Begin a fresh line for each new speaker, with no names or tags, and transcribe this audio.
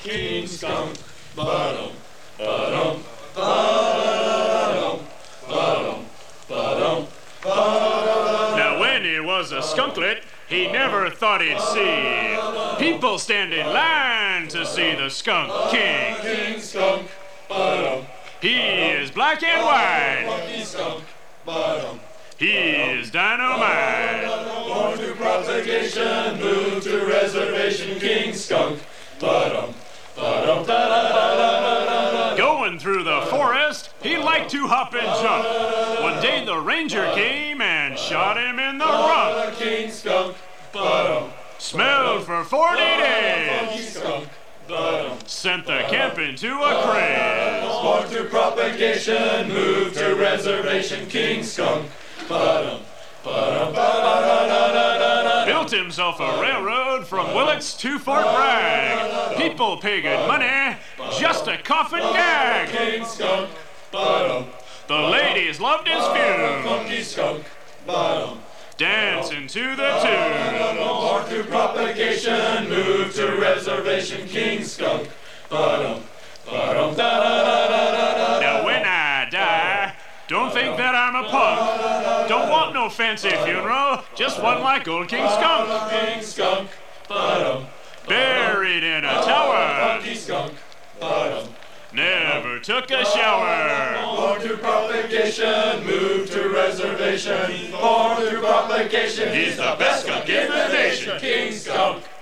King Skunk. Ba-dum, ba-dum, ba-dum, ba-dum, ba-dum, ba-dum.
Now when he was a skunklet, he never thought he'd see people stand in line to see the Skunk King.
King Skunk. Ba-dum.
He is black and white.
Funky skunk. Ba-dum.
He is dynamite.
Born to propagation, move to reservation. King Skunk. Ba-dum, ba-dum, da-da-da-da-da-da.
Going through the forest, he liked to hop and jump. One day the ranger came and shot him in the rump.
King Skunk. Ba-dum.
Smelled for 40
Funky
days.
skunk. Ba-dum.
Sent the camp into a craze.
Born to propagation, move to reservation. King Skunk. Ba-dum, ba-dum, ba-da-da-da-da-da.
Built himself a railroad from Willits to Fort Bragg. People pay good money just to cough and gag.
King Skunk. Ba-dum.
The ladies loved his fume,
Funky skunk. Ba-dum.
dancing to the tune.
Born to propagation, move to reservation. King Skunk. Ba-dum, ba-dum, da-da-da-da-da-da.
Now when I die, don't think that I'm a punk. Don't want no fancy funeral, just one like old King Skunk.
King Skunk. Ba-dum.
Buried in a tower,
Funky skunk. Ba-dum.
never took a shower.
Born to propagation, move to reservation. Born to propagation,
He's the best skunk in the nation.
King Skunk.